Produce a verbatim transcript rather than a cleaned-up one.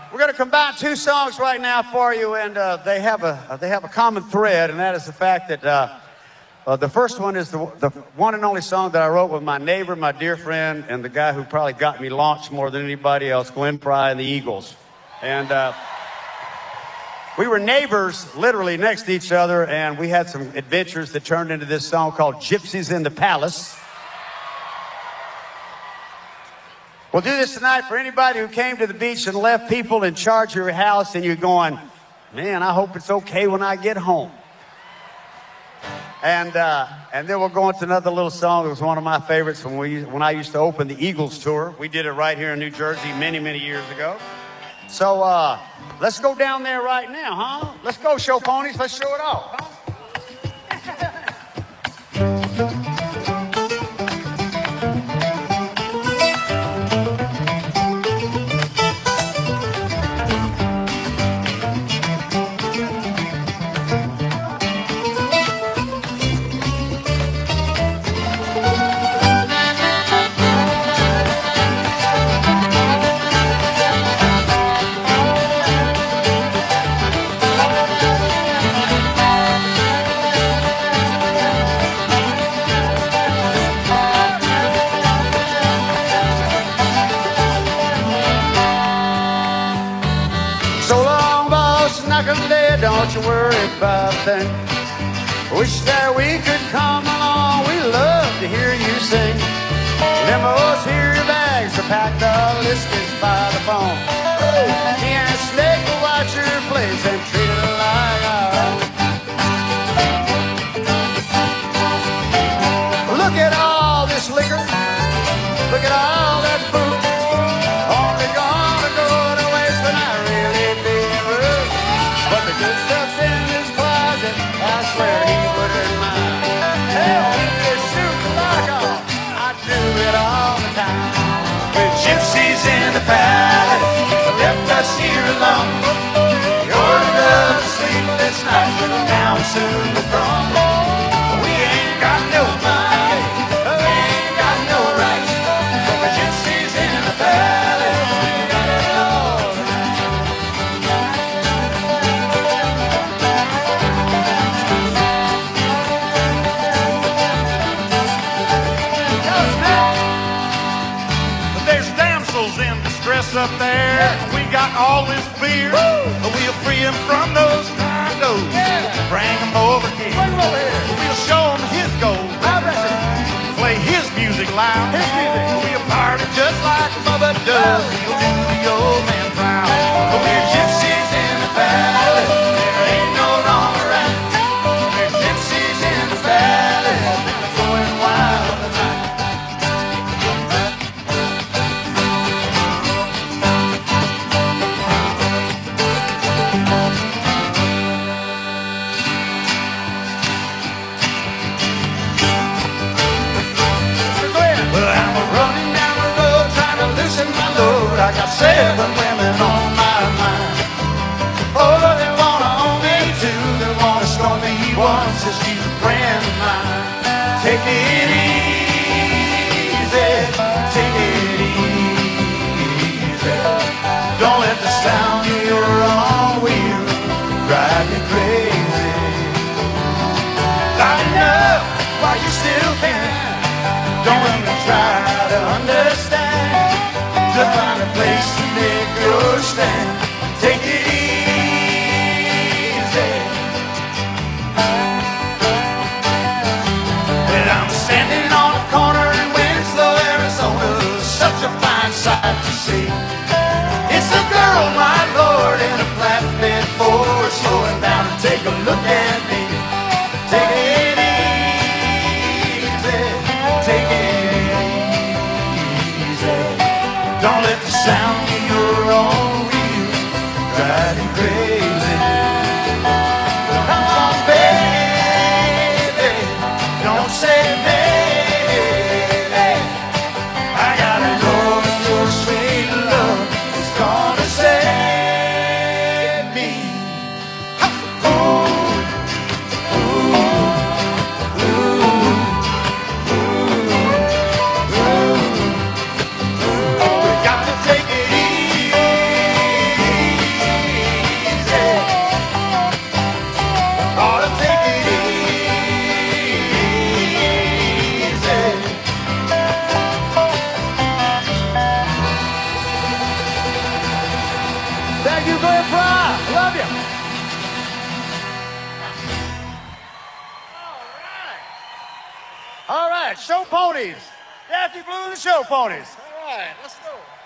We're going to combine two songs right now for you, and uh, they have a they have a common thread, and that is the fact that uh, uh, the first one is the, the one and only song that I wrote with my neighbor, my dear friend, and the guy who probably got me launched more than anybody else, Glenn Pry and the Eagles. And uh, we were neighbors, literally next to each other, and we had some adventures that turned into this song called Gypsies in the Palace. We'll do this tonight for anybody who came to the beach and left people in charge of your house, and you're going, man, I hope it's okay when I get home. And uh, and then we'll go into another little song that was one of my favorites when we when I used to open the Eagles tour. We did it right here in New Jersey many, many years ago. So uh, let's go down there right now, huh? Let's go, show ponies. Let's show it off, huh? Don't you worry about a thing. Wish that we could come along. We love to hear you sing. Limos, here your bags are packed. The list is by the phone. Me and Snake will watch your place and treat it like our own. Look at all this liquor. Look at all that food. Only gonna go to waste when I really being rude. But the good stuff's in his closet, I swear he wouldn't mind. Hell, if you shoot the lock off, I do it all the time. With gypsies in the palace, left us here alone. The order of the sleepless night, now soon to come. We ain't got no money, we ain't got no rights. But the gypsies in the palace, we got it all right. In distress up there, yeah. We got all this beer. Woo. We'll free him from those condos. Yeah. Bring him over here. Bring him over here. We'll show him his gold. Play his music loud. His music. We'll party just like Bubba does. We'll do the old man proud. But we're gypsies in the palace. There ain't no wrong around. We're gypsies in the palace. Going wild tonight. I got seven women on my mind. Oh, they wanna own me too. They wanna scorn me once as she's a friend of mine. Take it easy, take it easy. Don't let the sound of your own wheel drive you crazy. Light it up while you still can. Don't even try to understand. Just find a place to make your stand. Take it easy. When I'm standing on a corner in Winslow, Arizona, such a fine sight to see. It's a girl, my lord, in a flatbed Ford, slowing down to take a look at me. Take it easy. Take it. Don't let the sound of your own wheel drive you crazy. Come on, baby, don't say maybe. I gotta know if your sweet love is gonna save me. Ooh, ooh, ooh, ooh, ooh. We got to take it easy. right, show ponies. Daphne Blue and the show ponies. All right, let's go.